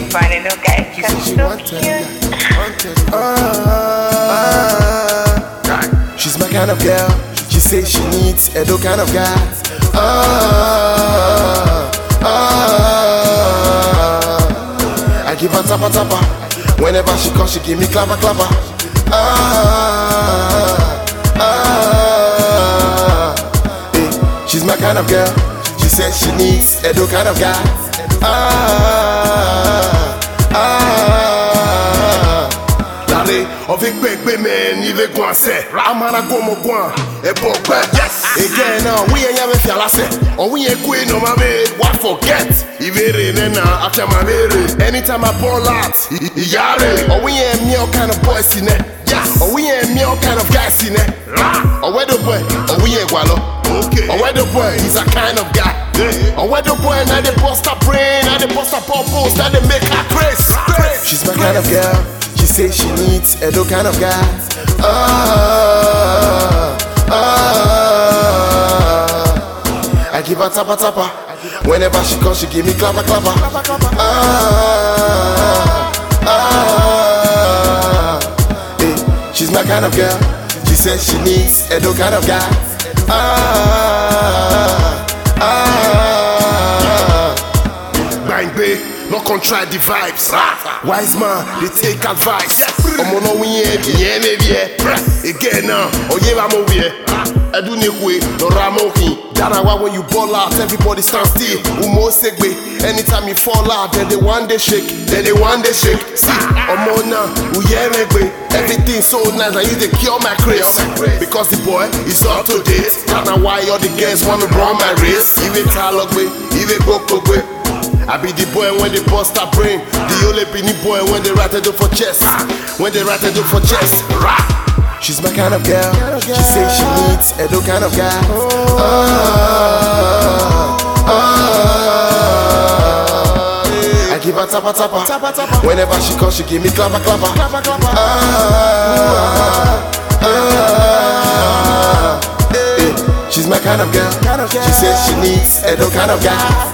funny little guy. She said she wanted it. She's my kind of girl. She says she needs a do kind of guy. I give her tappa tappa. Whenever she calls, she give me clapper clapper. She's my kind of girl. She says she needs a do kind of guy. Avec big man, il veut coincer. Amana gomo guan, et bon yes. Again, we ain't never feel like say. Oh, we ain't queen no mame. What forget? Ivere nena after my mere. Anytime I ball out, yare. Oh, we ain't me all kind of boys in it. Yes. Oh, we ain't me all kind of guys in it. Oh, where the boy? Oh, we ain't wallow. Okay. Oh, where the boy? He's a kind of guy. Oh, where the boy? Now they bust her brain, now they bust her purpose, now they make her crazy. She's my kind of girl. She says she needs a do kind of guy. I give her tappa tappa. Whenever she calls, she give me clapper clapper. She's my kind of girl. She says she needs a do kind of guy. Bang big. No control the vibes. Wise man, they take advice. Omono wiye, yeah maybe. Again now, oh yeah I'm over here. I do nekwe, no ramoki. Dana why when you ball out, everybody stand still. Umo segbe, anytime you fall out, then they one day shake, then they one day shake. See, omona, uye megbe. Everything so nice, I use the cure my craze. Because the boy is up to date. Dana why all the girls wanna run my race. Even talogbe, even gokogbe. I be the boy when they bust her brain. The only penny boy when they write it up for chest. When they write it up for chest. She's my kind of girl. She says she needs a do kind of guy. I give her tappa tappa. Whenever she calls, she give me clapper clapper. She's my kind of girl. She says she needs a do kind of guy.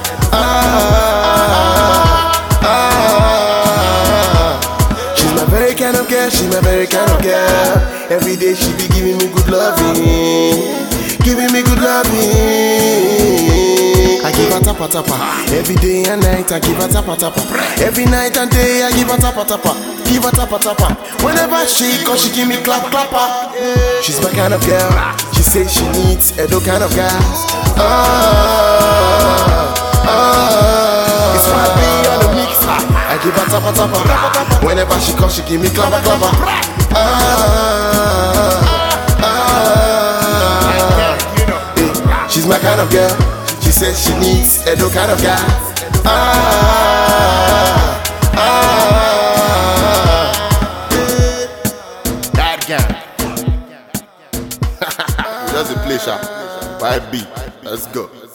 She's my very kind of girl, she's my very kind of girl. Every day she be giving me good loving, giving me good loving. I give her tappa tappa. Every day and night I give her tappa tappa. Every night and day I give her tappa tappa. Give her tappa tappa. Whenever she calls, she give me clap clapper. She's my kind of girl. She says she needs a do kind of guy. It's my B on the mix. I give her tappa tappa. Whenever she calls, she give me clapper clapper. She's my kind of girl. She says she needs a do kind of guy. That guy. That's a play shot. YB. Let's go.